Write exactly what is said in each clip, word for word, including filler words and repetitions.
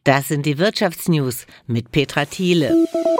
Das sind die Wirtschaftsnews mit Petra Thiele.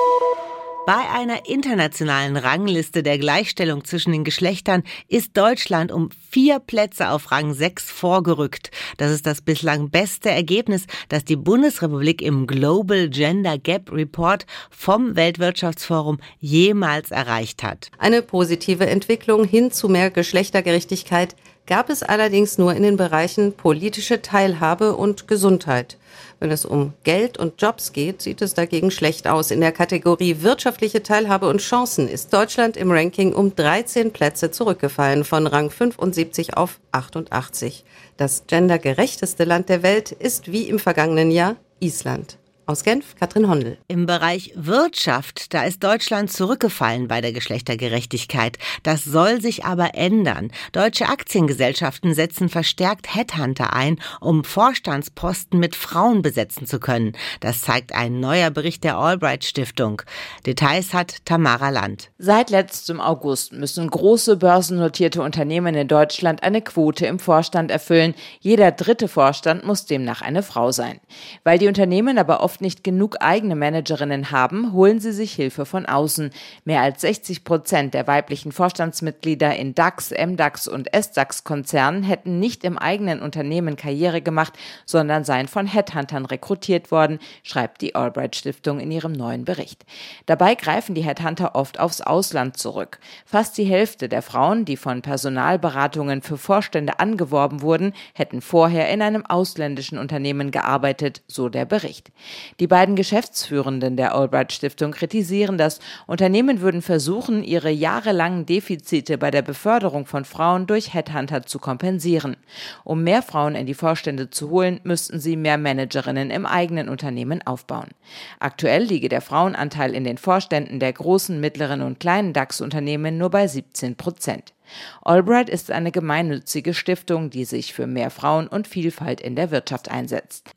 Bei einer internationalen Rangliste der Gleichstellung zwischen den Geschlechtern ist Deutschland um vier Plätze auf Rang sechs vorgerückt. Das ist das bislang beste Ergebnis, das die Bundesrepublik im Global Gender Gap Report vom Weltwirtschaftsforum jemals erreicht hat. Eine positive Entwicklung hin zu mehr Geschlechtergerechtigkeit gab es allerdings nur in den Bereichen politische Teilhabe und Gesundheit. Wenn es um Geld und Jobs geht, sieht es dagegen schlecht aus. In der Kategorie wirtschaftliche Teilhabe und Chancen ist Deutschland im Ranking um dreizehn Plätze zurückgefallen, von Rang fünfundsiebzig auf achtundachtzig. Das gendergerechteste Land der Welt ist wie im vergangenen Jahr Island. Aus Genf, Katrin Hondel. Im Bereich Wirtschaft, da ist Deutschland zurückgefallen bei der Geschlechtergerechtigkeit. Das soll sich aber ändern. Deutsche Aktiengesellschaften setzen verstärkt Headhunter ein, um Vorstandsposten mit Frauen besetzen zu können. Das zeigt ein neuer Bericht der Albright Stiftung. Details hat Tamara Land. Seit letztem August müssen große börsennotierte Unternehmen in Deutschland eine Quote im Vorstand erfüllen. Jeder dritte Vorstand muss demnach eine Frau sein. Weil die Unternehmen aber oft nicht genug eigene Managerinnen haben, holen sie sich Hilfe von außen. Mehr als sechzig Prozent der weiblichen Vorstandsmitglieder in DAX, MDAX und SDAX-Konzernen hätten nicht im eigenen Unternehmen Karriere gemacht, sondern seien von Headhuntern rekrutiert worden, schreibt die Albright Stiftung in ihrem neuen Bericht. Dabei greifen die Headhunter oft aufs Ausland zurück. Fast die Hälfte der Frauen, die von Personalberatungen für Vorstände angeworben wurden, hätten vorher in einem ausländischen Unternehmen gearbeitet, so der Bericht. Die beiden Geschäftsführenden der Albright Stiftung kritisieren das. Unternehmen würden versuchen, ihre jahrelangen Defizite bei der Beförderung von Frauen durch Headhunter zu kompensieren. Um mehr Frauen in die Vorstände zu holen, müssten sie mehr Managerinnen im eigenen Unternehmen aufbauen. Aktuell liege der Frauenanteil in den Vorständen der großen, mittleren und kleinen DAX-Unternehmen nur bei siebzehn Prozent. Albright ist eine gemeinnützige Stiftung, die sich für mehr Frauen und Vielfalt in der Wirtschaft einsetzt.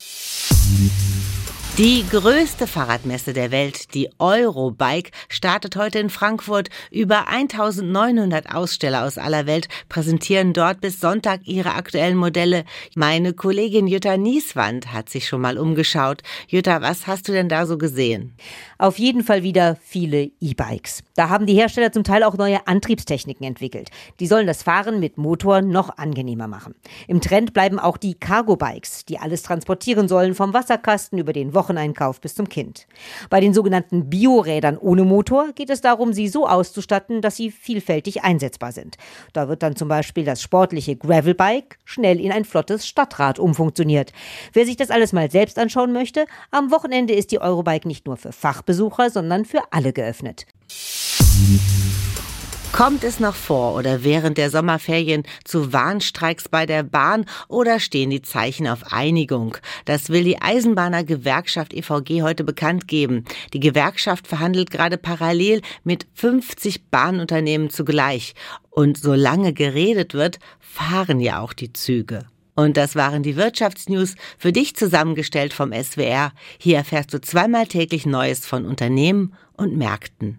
Die größte Fahrradmesse der Welt, die Eurobike, startet heute in Frankfurt. Über eintausendneunhundert Aussteller aus aller Welt präsentieren dort bis Sonntag ihre aktuellen Modelle. Meine Kollegin Jutta Nieswand hat sich schon mal umgeschaut. Jutta, was hast du denn da so gesehen? Auf jeden Fall wieder viele E-Bikes. Da haben die Hersteller zum Teil auch neue Antriebstechniken entwickelt. Die sollen das Fahren mit Motor noch angenehmer machen. Im Trend bleiben auch die Cargo-Bikes, die alles transportieren sollen, vom Wasserkasten über den Wocheneinkauf bis zum Kind. Bei den sogenannten Biorädern ohne Motor geht es darum, sie so auszustatten, dass sie vielfältig einsetzbar sind. Da wird dann zum Beispiel das sportliche Gravelbike schnell in ein flottes Stadtrad umfunktioniert. Wer sich das alles mal selbst anschauen möchte, am Wochenende ist die Eurobike nicht nur für Fachbesucher, sondern für alle geöffnet. Kommt es noch vor oder während der Sommerferien zu Warnstreiks bei der Bahn oder stehen die Zeichen auf Einigung? Das will die Eisenbahner-Gewerkschaft E V G heute bekannt geben. Die Gewerkschaft verhandelt gerade parallel mit fünfzig Bahnunternehmen zugleich. Und solange geredet wird, fahren ja auch die Züge. Und das waren die Wirtschaftsnews, für dich zusammengestellt vom S W R. Hier erfährst du zweimal täglich Neues von Unternehmen und Märkten.